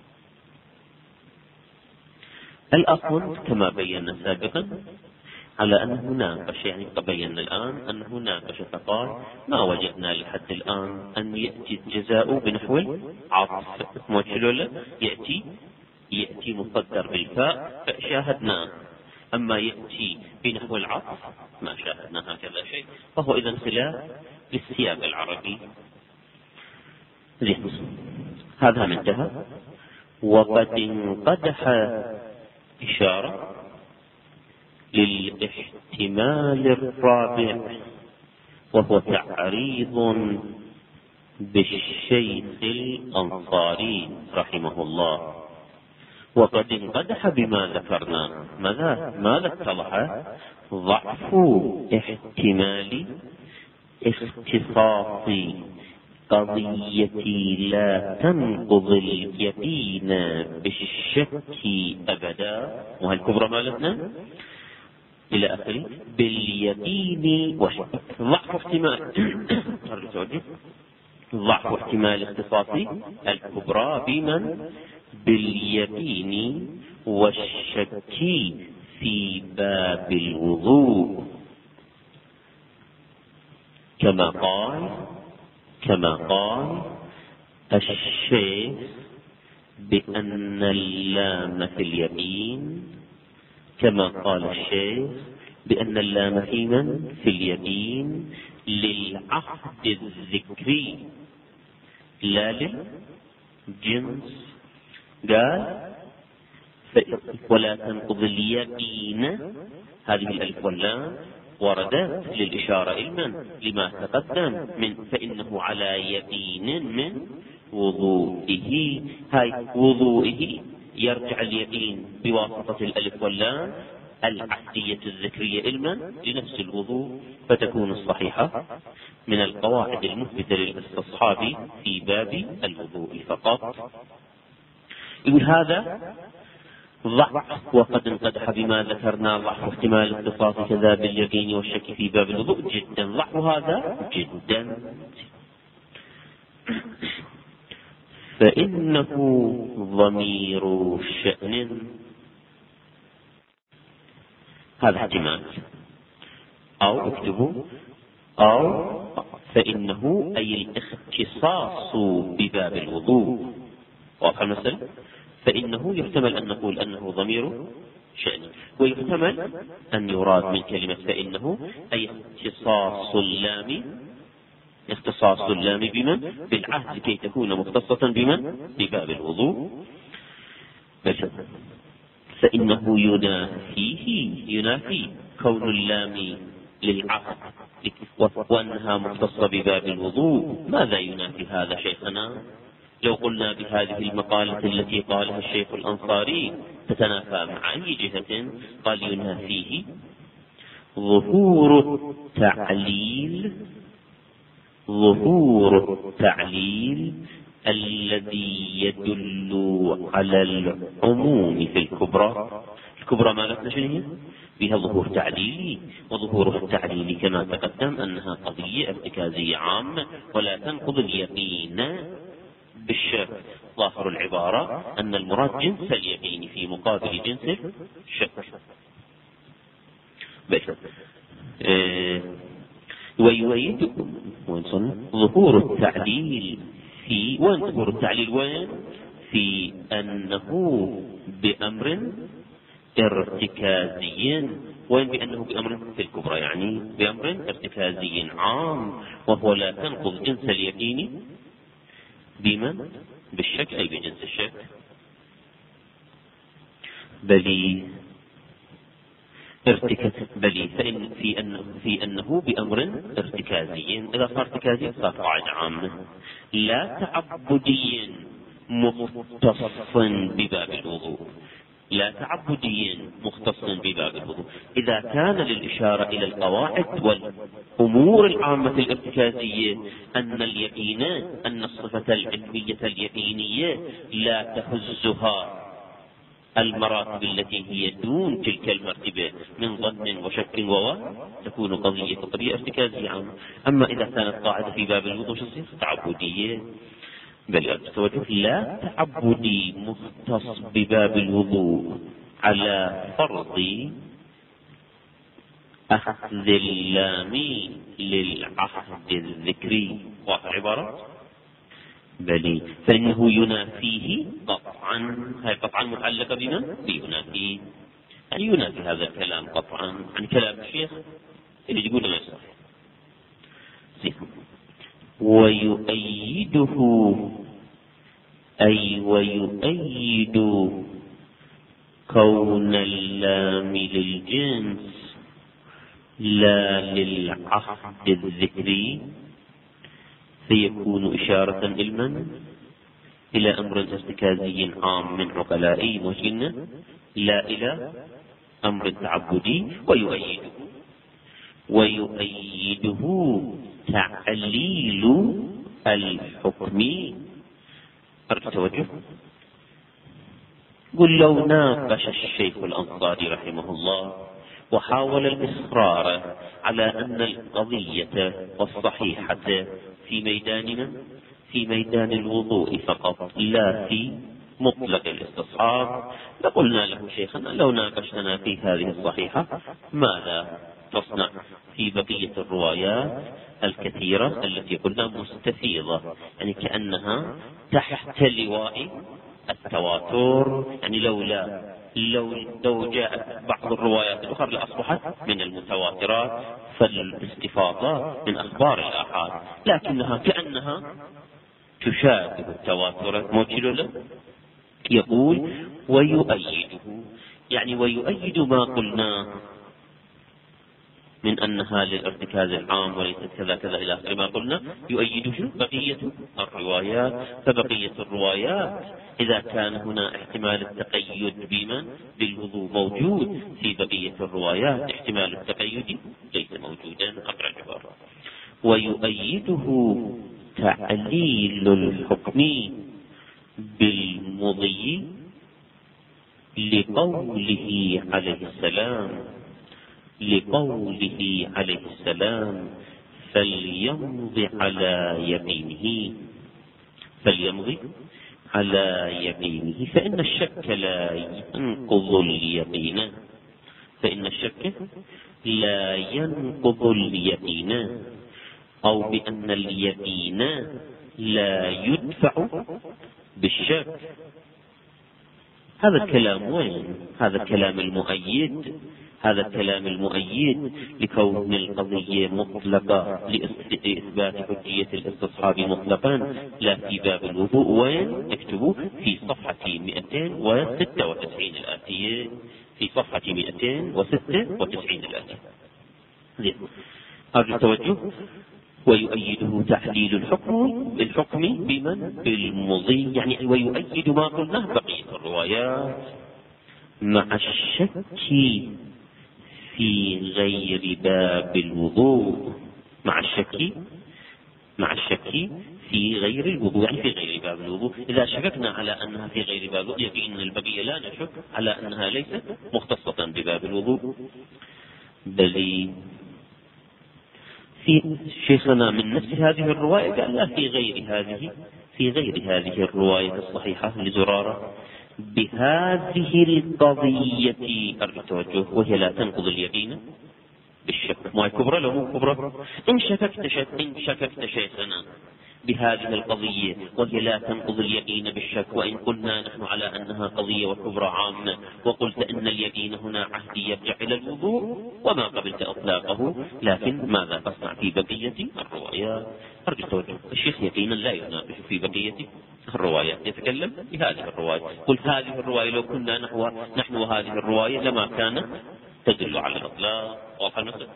الأصل كما بينا سابقا على أنه ناقش، يعني تبين الآن أنه ناقش فقال ما وجدنا لحد الآن أن يأتي الجزاء بنحو عطف موجه يأتي مصدر بالفاء فشاهدناه. أما يأتي بنحو العطف ما شاهدنا هكذا شيء، فهو إذن خلاف للسياق العربي. هذا منتهى. وقد انقدح إشارة للاحتمال الرابع وهو تعريض بالشيخ الأنصاري رحمه الله. وقد انقدح بما ذكرنا. ماذا اتضح؟ ضعف احتمال اختصاص قضية لا تنقض اليقين بالشك أبدا، وهي الكبرى مالتنا إلى آخره باليقين ضعف احتمال اختصاص الكبرى بمن؟ باليقين والشك في باب الوضوء كما قال الشيخ بأن اللام في اليقين، كما قال الشيخ بأن اللام في اليقين للعهد الذكري لا للجنس. قال ولا تنقض اليقين، هذه الألف واللام وردت للإشارة لما تقدم من فإنه على يقين من وضوئه. هاي وضوئه يرجع اليقين بواسطة الألف واللام العهدية الذكرية لنفس الوضوء، فتكون الصحيحة من القواعد المثبتة للاستصحاب في باب الوضوء فقط. يقول هذا ضعف وقد انقدح بما ذكرنا ضعف احتمال الاختصاص كذا باليقين والشك في باب الوضوء جدا. ضعف هذا جدا. فإنه ضمير شأن. هذا احتمال. أو اكتبوا أو فإنه أي الاختصاص بباب الوضوء. واضح المسألة؟ فإنه يحتمل أن نقول أنه ضمير شأن، ويحتمل أن يراد من كلمة فإنه أي اختصاص اللام بمن؟ بالعهد، كي تكون مختصة بمن؟ بباب الوضوء. فإنه ينافي كون اللام للعهد وأنها مختصة بباب الوضوء. ماذا ينافي هذا شيخنا؟ لو قلنا بهذه المقالة التي قالها الشيخ الأنصاري تتنافى مع أي جهة؟ قال ينافيه ظهور التعليل الذي يدل على العموم في الكبرى. الكبرى مالتنا شنو هي؟ بها ظهور تعليلي، وظهور التعليل كما تقدم أنها قضية ارتكازية عامة ولا تنقض اليقين بالشك. ظاهر العبارة أن المراد جنس اليقين في مقابل جنس الشك. ويؤيد ظهور التعليل في أنه بأمر ارتكازي. وين بأنه بأمر في الكبرى؟ يعني بأمر ارتكازي عام، وهو لا تنقض جنس اليقين بمن؟ بالشك، أي بجنس الشك. بل في أنه بأمر ارتكازي. إذا صار ارتكازي صار قاعدة عامة، لا تعبدي مختص بباب الوضوء. لا تعبدي مختص بباب الوضوء. إذا كان للإشارة إلى القواعد والأمور العامة الارتكازية أن الصفة العلمية اليقينية لا تهزها المراتب التي هي دون تلك المرتبة من ظن وشك تكون قضية ارتكازية عامة. أما إذا كانت قاعدة في باب الوضوء تصير تعبدية. بل لا تعبدي مختص بباب الوضوء على فرض أخذ اللام للعهد الذكري. واضح العبارة؟ بل فإنه ينافيه قطعا. هاي قطعا متعلقة بمن؟ بينافيه، يعني ينافي هذا الكلام قطعا عن كلام الشيخ اللي يقول ما يصح. ويؤيده ويؤيد كون اللام للجنس لا للعهد الذكري، فيكون إشارة إلى أمر ارتكازي عام من عقلاء وجن، لا إلى أمر تعبدي. ويؤيده تعليل الحكم. التوجه. قل لو ناقش الشيخ الأنصاري رحمه الله وحاول الإصرار على أن القضية والصحيحة في ميدان الوضوء فقط، لا في مطلق الاستصحاب، لقلنا له شيخنا لو ناقشتنا في هذه الصحيحة ماذا تصنع في بقية الروايات الكثيرة التي قلنا مستفيضة، يعني كأنها تحت لواء التواتر. يعني لو جاءت بعض الروايات الأخرى لأصبحت من المتواترات، فالاستفاضة من أخبار الآحاد، لكنها كأنها تشابه التواتر. موجل له يقول ويؤيده، يعني ويؤيد ما قلناه من أنها للارتكاز العام وليست كذا كذا إلى آخر ما قلنا. يؤيد بقية الروايات. فبقية الروايات إذا كان هنا احتمال التقيد بالوضوء موجود، في بقية الروايات احتمال التقيد ليس موجودا. أقرأ العبارة. ويؤيده تعليل الحكم بالمضي لقوله عليه السلام فليمض على يمينه. فليمضي على يقينه، فإن الشك لا ينقض اليقين، فإن الشك لا ينقض اليقين، أو بأن اليقين لا يدفع بالشك. هذا الكلام وين؟ هذا الكلام المؤيد، هذا الكلام المؤيد لكون القضية مطلقة لإثبات حجية الاستصحاب مطلقا لا في باب الوضوء. وين؟ اكتبوا في صفحة 296 الآتية، في صفحة 296 الآتية. هذا التوجه. ويؤيده تحليل الحكم بمن؟ بالمضي، يعني ويؤيد ما قلناه بقية الروايات مع الشك في غير باب الوضوء، مع الشك في غير الوضوء، يعني في غير باب الوضوء. إذا شككنا على أنها في غير باب الوضوء يقين البقية لا نشك على أنها ليست مختصة بباب الوضوء. بل في شيخنا من نفس هذه الرواية قال لا، في غير هذه الرواية الصحيحة لزرارة بهذه القضية التوجه، وهي لا تنقض اليقين بالشك. ما كبرى له مو كبرى. إن شككت شيخنا بهذه القضية وهي لا تنقض اليقين بالشك، وإن قلنا نحن على أنها قضية وكبرى عامة، وقلت أن اليقين هنا عهدي يرجع إلى الوضوء وما قبلت إطلاقه، لكن ماذا تصنع في بقية الروايات؟ أرجو التوجه. الشيخ يقينا لا يناقش في بقية الروايات، يتكلم بهذه الرواية. قل هذه الرواية لو كنا نحن وهذه الرواية لما كانت تدل على الإطلاق. واضح المسألة؟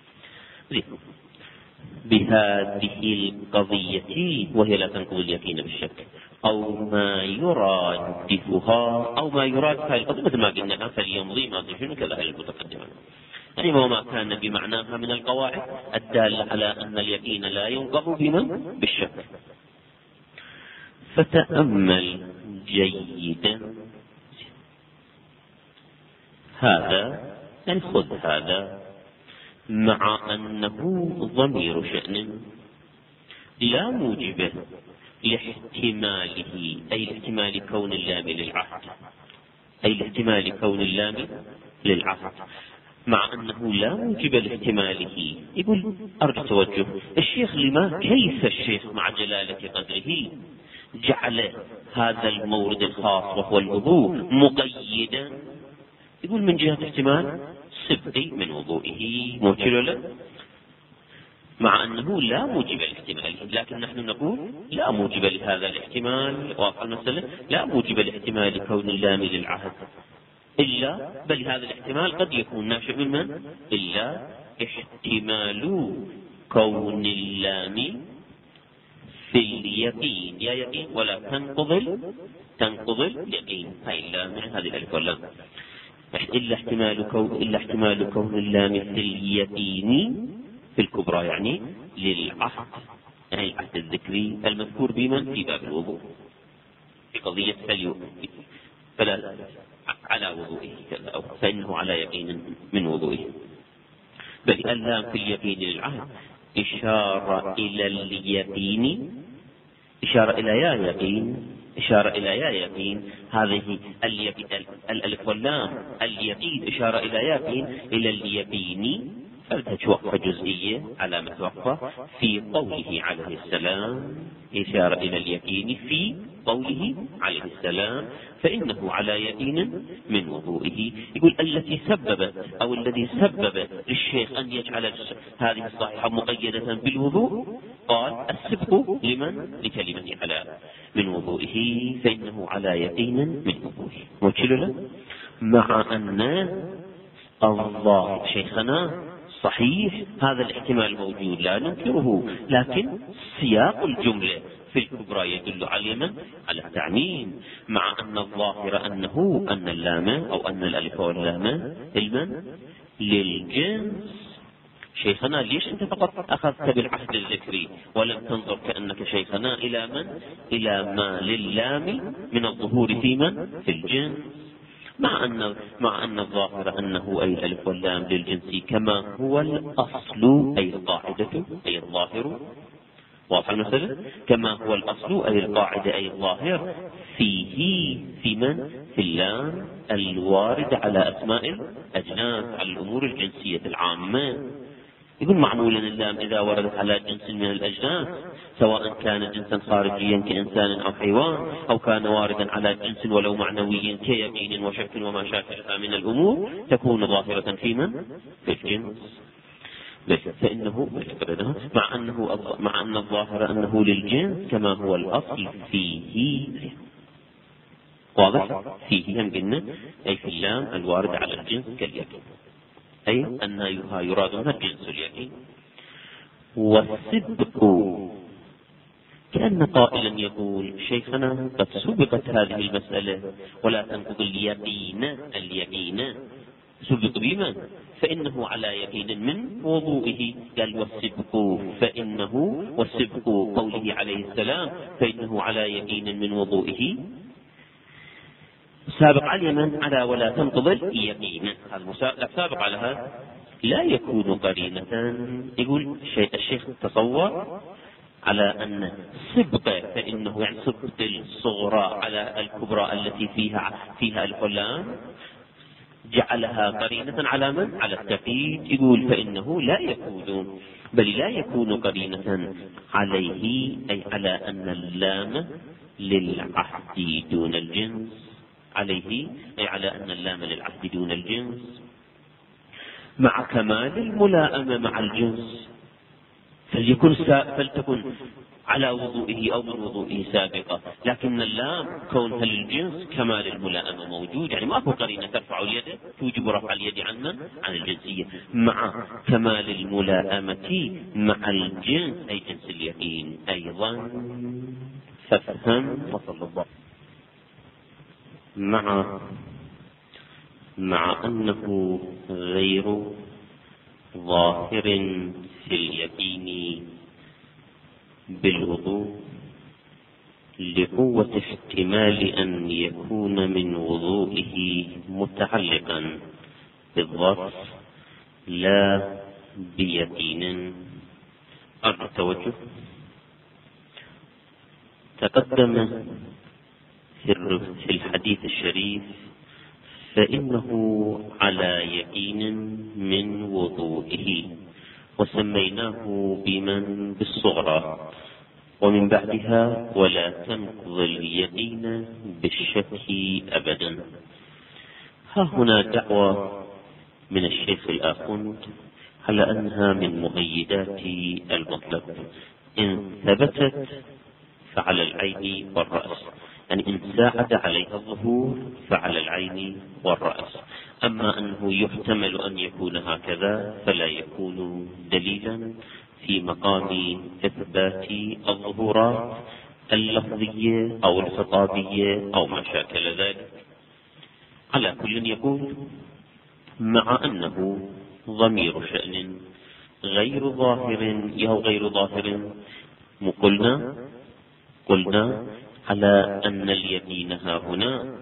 بهذه القضية وهي لا تنقض اليقين بالشك، أو ما يرادفها، أو ما يرادفها القضية مثل ما قلنا فليمضي ما شنو كذا المتقدمة، يعني وما كان بمعناها من القواعد الدالة على أن اليقين لا ينقض بالشك. فتأمل جيدا هذا، يعني خذ هذا، مع أنه ضمير شأن لا موجب لاحتماله، أي لاحتمال كون اللام للعهد، أي لاحتمال كون اللام للعهد، مع أنه لا موجب لاحتماله. يقول أرجو توجه الشيخ لما كيف الشيخ مع جلالة قدره جعل هذا المورد الخاص وهو الوضوء مقيدا، يقول من جهة احتمال سبقي من وضوئه موجل له، مع أنه لا موجب الاحتمال، لكن نحن نقول لا موجب لهذا الاحتمال. واضح المسألة؟ لا موجب لاحتمال كون اللام للعهد إلا، بل هذا الاحتمال قد يكون ناشئ من؟ إلا احتمال كون اللام في اليقين، يا يقين ولا تنقض اليقين، هاي اللام من هذه الألف واللام، إلا احتمال كون اللام في اليقين في الكبرى، يعني للعهد، يعني العهد الذكري المذكور بمن؟ في باب الوضوء، في قضية فلا على وضوئه كذا، أو فإنه على يقين من وضوئه. بل اللام في اليقين للعهد إشارة إلى اليقين، إشارة إلى يا يقين، إشارة إلى يا يقين. هذه الألف واللام اليقين إشارة إلى يقين، إلى اليقين، فلتتوقف جزئية على ما توقف في قوله عليه السلام، إشارة إلى اليقين في قوله عليه السلام فإنه على يقين من وضوئه. يقول التي سببت أو الذي سبب للشيخ أن يجعل هذه الصحيحة مقيدة بالوضوء، قال السبق لمن؟ لكلمة على من وضوئه، فإنه على يقين من وضوئه موجل له، مع أن الله شيخنا صحيح هذا الاحتمال موجود لا ننكره، لكن سياق الجملة في الكبرى يدل على من؟ على التعميم، مع أن الظاهر أن اللام أو أن الألف واللام المن للجنس. شيخنا ليش أنت فقط أخذت بالعهد الذكري ولم تنظر كأنك شيخنا إلى من؟ إلى ما لللام من الظهور في من؟ في الجنس، مع أن الظاهر أنه أي الألف واللام للجنس كما هو الأصل، أي القاعدة، أي الظاهر واضح المسألة؟ كما هو الأصل أي القاعدة أي الظاهر فيه في من؟ في اللام الوارد على أسماء الأجناس، على الأمور الجنسية العامة. يقول معمولا اللام إذا وردت على جنس من الأجناس سواء كان جنسا خارجيا كإنسان أو حيوان، أو كان واردا على جنس ولو معنوي كيقين وشك وما شاكلها من الأمور، تكون ظاهرة في من؟ في الجنس. فإنه مع أن الظاهر أنه للجنس كما هو الأصل فيه. واضح؟ فيه هم قلنا أي في اللام الوارد على الجنس كاليقين، أي أنها يراد منها الجنس اليقين. والسبق كأن قائلا يقول شيخنا قد سبقت هذه المسألة ولا تنقض اليقين سبق بمن؟ فإنه على يقين من وضوئه. قال والسبق فإنه، والسبق قوله عليه السلام فإنه على يقين من وضوئه، سابق على من؟ على ولا تنقض اليقين، سابق على هذا لا يكون قرينة. يقول الشيخ تصور على أن سبق فإنه يعني سبق الصغرى على الكبرى التي فيها الحلام جعلها قرينة على من؟ على التقييد. يقول فإنه لا يكون، بل لا يكون قرينة عليه، أي على أن اللام للعهد دون الجنس، عليه أي على أن اللام للعهد دون الجنس مع كمال الملائمة مع الجنس، فلتكن على وضوئه أو من وضوئه سابقة، لكن اللام كونها للجنس كمال الملائمة موجود، يعني ما هو قرينة ترفع اليد توجب رفع اليد عن الجنسية، مع كمال الملائمة مع الجنس أي جنس اليقين أيضا. فافهم وصل الله. مع أنه غير ظاهر في اليقين بالوضوء لقوة احتمال أن يكون من وضوئه متعلقا بالظرف لا بيقين. أرجو التوجه. تقدم في الحديث الشريف فإنه على يقين من وضوئه، وسميناه بمن بالصغرى، ومن بعدها ولا تنقض اليقين بالشك أبدا. ها هنا دعوة من الشيخ الآخوند على أنها من مؤيدات المطلب، إن ثبتت فعلى العين والرأس، يعني إن ساعد عليها الظهور فعلى العين والرأس. أما أنه يحتمل أن يكون هكذا فلا يكون دليلا في مقام إثبات الظهورات اللفظية أو الخطابية أو ما شاكل ذلك. على كل يقول مع أنه ضمير شأن غير ظاهر قلنا على أن اليقين ها هنا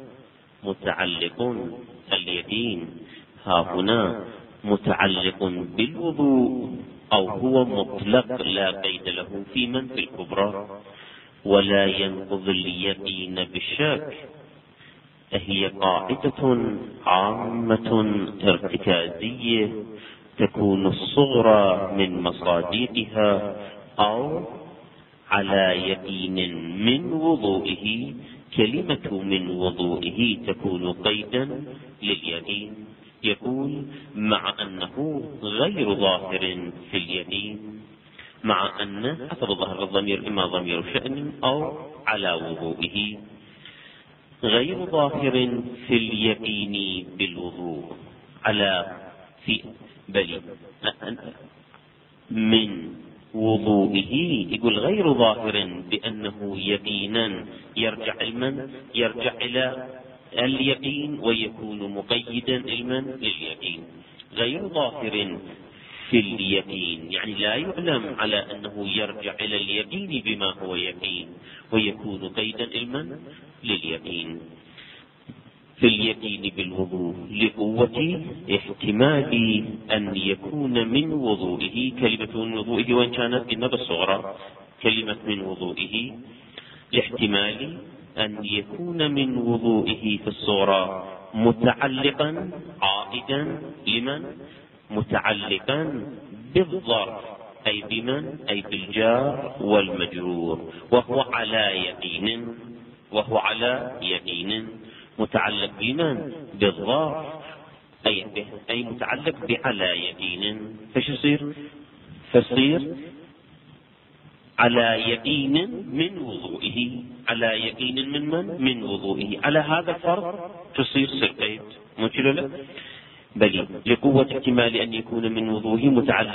متعلق بالوضوء، أو هو مطلق لا قيد له في من في الكبرى، ولا ينقض اليقين بالشك. هي قاعدة عامة ارتكازية تكون الصغرى من مصادقها أو على يقين من وضوئه. كلمة من وضوئه تكون قيدا لليقين. يقول مع أنه غير ظاهر في اليقين، مع أن حسب ظهر الضمير إما ضمير شأن أو على وضوئه، غير ظاهر في اليقين بالوضوء بل من وضوئه. يقول غير ظاهر بأنه يقينا يرجع إلى اليقين ويكون مقيدا علما لليقين. غير ظاهر في اليقين يعني لا يعلم على أنه يرجع إلى اليقين بما هو يقين ويكون قيدا علما لليقين. في اليقين بالوضوء لقوة احتمال أن يكون من وضوئه. كلمة من وضوئه وإن كانت بالنبى الصغرى كلمة من وضوئه لاحتمال أن يكون من وضوئه في الصغرى متعلقا عائدا لمن؟ متعلقا بالظرف، أي بمن؟ أي بالجار والمجرور، وهو على يقين متعلق بمن؟ بالظرف، أي متعلق بعلى يقين. فش فيصير على يقين من وضوئه، على يقين من وضوئه. على هذا الفرض تصير قيد، مو كده؟ لا، بل لقوة احتمال أن يكون من وضوئه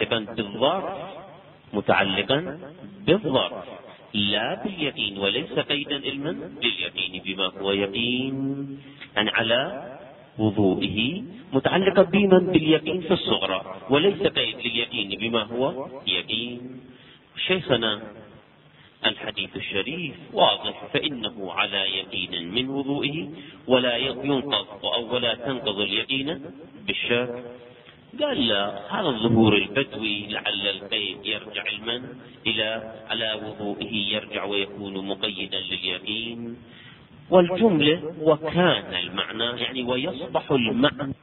متعلقا بالظرف لا باليقين، وليس قيدا لليقين بما هو يقين، يعني على وضوئه متعلقا بمن؟ باليقين في الصغرى، وليس قيد لليقين بما هو يقين. شيخنا الحديث الشريف واضح، فإنه على يقين من وضوئه ولا ينقض أو ولا تنقض اليقين بالشك. قال لا، هذا الظهور البدوي لعل القيد يرجع إلى على وضوئه، يرجع ويكون مقيدا لليقين. والجملة وكان المعنى يعني ويصبح المعنى